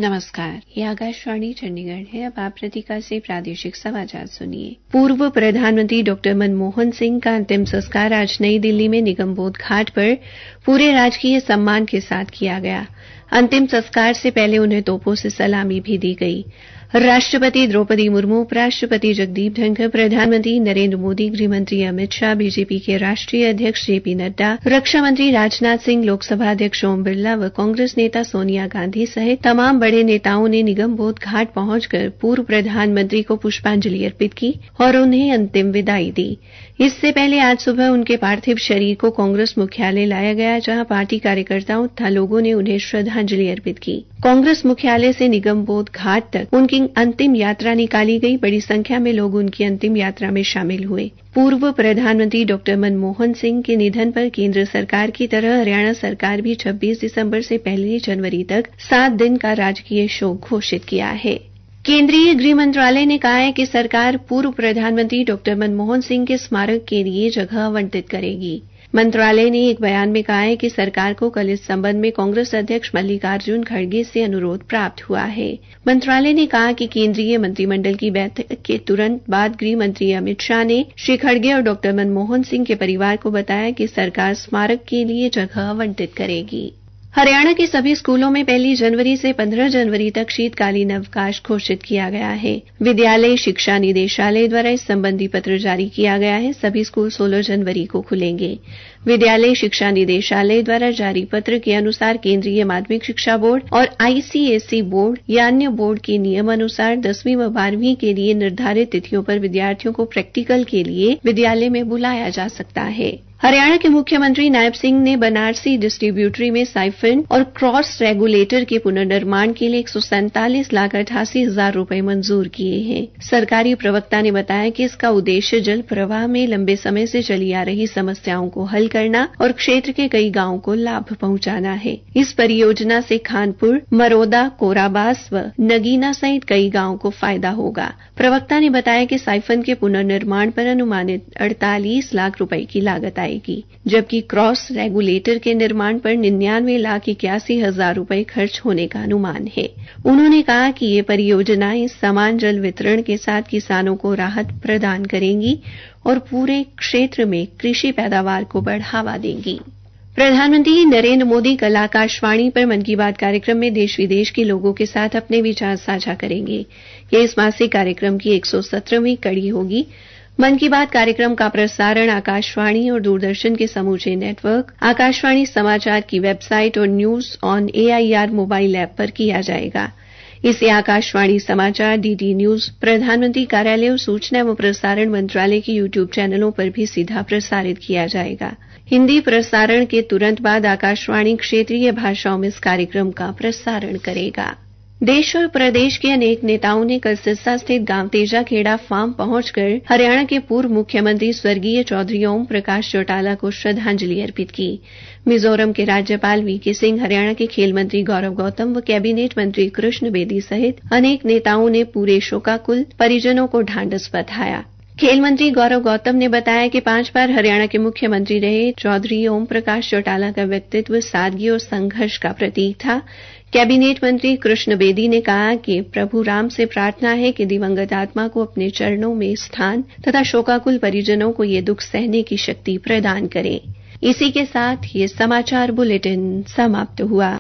नमस्कार, ये आकाशवाणी चंडीगढ़ है। अब आप प्रतीका से प्रादेशिक समाचार सुनिए। पूर्व प्रधानमंत्री डॉ मनमोहन सिंह का अंतिम संस्कार आज नई दिल्ली में निगमबोध घाट पर पूरे राजकीय सम्मान के साथ किया गया। अंतिम संस्कार से पहले उन्हें तोपों से सलामी भी दी गई। राष्ट्रपति द्रौपदी मुर्मू, उपराष्ट्रपति जगदीप धनखड़, प्रधानमंत्री नरेंद्र मोदी, गृहमंत्री अमित शाह, बीजेपी के राष्ट्रीय अध्यक्ष जेपी नड्डा, रक्षा मंत्री राजनाथ सिंह, लोकसभा अध्यक्ष ओम बिरला व कांग्रेस नेता सोनिया गांधी सहित तमाम बड़े नेताओं ने निगमबोध घाट पहुंचकर पूर्व प्रधानमंत्री को पुष्पांजलि अर्पित की और उन्हें अंतिम विदाई दी। इससे पहले आज सुबह उनके पार्थिव शरीर को कांग्रेस मुख्यालय लाया गया, जहां पार्टी कार्यकर्ताओं तथा लोगों ने उन्हें श्रद्धांजलि अर्पित की। कांग्रेस मुख्यालय से निगमबोध घाट तक उनकी अंतिम यात्रा निकाली गई। बड़ी संख्या में लोग उनकी अंतिम यात्रा में शामिल हुए। पूर्व प्रधानमंत्री डॉ मनमोहन सिंह के निधन पर केंद्र सरकार की तरह हरियाणा सरकार भी 26 दिसंबर से 1 जनवरी तक 7 दिन का राजकीय शोक घोषित किया है। केंद्रीय गृह मंत्रालय ने कहा है कि सरकार पूर्व प्रधानमंत्री डॉ मनमोहन सिंह के स्मारक के लिए जगह आवंटित करेगी। मंत्रालय ने एक बयान में कहा है कि सरकार को कल इस संबंध में कांग्रेस अध्यक्ष मल्लिकार्जुन खड़गे से अनुरोध प्राप्त हुआ है। मंत्रालय ने कहा कि केंद्रीय मंत्रिमंडल की बैठक के तुरंत बाद गृह मंत्री अमित शाह ने श्री खड़गे और डॉ मनमोहन सिंह के परिवार को बताया कि सरकार स्मारक के लिए जगह आवंटित करेगी। हरियाणा के सभी स्कूलों में 1 जनवरी से 15 जनवरी तक शीतकालीन अवकाश घोषित किया गया है। विद्यालय शिक्षा निदेशालय द्वारा इस संबंधी पत्र जारी किया गया है। सभी स्कूल 16 जनवरी को खुलेंगे। विद्यालय शिक्षा निदेशालय द्वारा जारी पत्र के अनुसार केंद्रीय माध्यमिक शिक्षा बोर्ड और आईसीएसई बोर्ड या अन्य बोर्ड के नियम अनुसार 10वीं व 12वीं के लिए निर्धारित तिथियों पर विद्यार्थियों को प्रैक्टिकल के लिए विद्यालय में बुलाया जा सकता है। हरियाणा के मुख्यमंत्री नायब सिंह ने बनारसी डिस्ट्रीब्यूटरी में साइफन और क्रॉस रेगुलेटर के पुनर्निर्माण के लिए 147,88,000 रुपए मंजूर किए हैं। सरकारी प्रवक्ता ने बताया कि इसका उद्देश्य जल प्रवाह में लंबे समय से चली आ रही समस्याओं को हल करना और क्षेत्र के कई गांवों को लाभ पहुंचाना है। इस परियोजना से खानपुर, मरोदा, कोराबास व नगीना सहित कई गांवों को फायदा होगा। प्रवक्ता ने बताया कि साइफन के पुनर्निर्माण पर अनुमानित 48 लाख रुपए की लागत आएगी, जबकि क्रॉस रेगुलेटर के निर्माण पर 99,81,000 रुपए खर्च होने का अनुमान है। उन्होंने कहा कि ये परियोजनाएं समान जल वितरण के साथ किसानों को राहत प्रदान करेंगी और पूरे क्षेत्र में कृषि पैदावार को बढ़ावा देंगी। प्रधानमंत्री नरेंद्र मोदी कल आकाशवाणी पर मन की बात कार्यक्रम में देश विदेश के लोगों के साथ अपने विचार साझा करेंगे। यह इस मासिक कार्यक्रम की 117वीं कड़ी होगी। मन की बात कार्यक्रम का प्रसारण आकाशवाणी और दूरदर्शन के समूचे नेटवर्क, आकाशवाणी समाचार की वेबसाइट और news on AIR mobile app पर किया जाएगा। इसे आकाशवाणी समाचार, डीडी न्यूज, प्रधानमंत्री कार्यालय और सूचना एवं प्रसारण मंत्रालय के यूट्यूब चैनलों पर भी सीधा प्रसारित किया जाएगा। हिंदी प्रसारण के तुरंत बाद आकाशवाणी क्षेत्रीय भाषाओं में इस कार्यक्रम का प्रसारण करेगा। देश और प्रदेश के अनेक नेताओं ने कल सिरसा स्थित गांव तेजाखेड़ा फार्म पहुंचकर हरियाणा के पूर्व मुख्यमंत्री स्वर्गीय चौधरी ओम प्रकाश चौटाला को श्रद्धांजलि अर्पित की। मिजोरम के राज्यपाल वीके सिंह, हरियाणा के खेल मंत्री गौरव गौतम व कैबिनेट मंत्री कृष्ण बेदी सहित अनेक नेताओं ने पूरे शोकाकुल परिजनों को ढांढस बंधाया। खेल मंत्री गौरव गौतम ने बताया कि 5 बार हरियाणा के मुख्यमंत्री रहे चौधरी ओम प्रकाश चौटाला का व्यक्तित्व सादगी और संघर्ष का प्रतीक था। कैबिनेट मंत्री कृष्ण बेदी ने कहा कि प्रभु राम से प्रार्थना है कि दिवंगत आत्मा को अपने चरणों में स्थान तथा शोकाकुल परिजनों को ये दुख सहने की शक्ति प्रदान करें। इसी के साथ ये समाचार बुलेटिन समाप्त हुआ।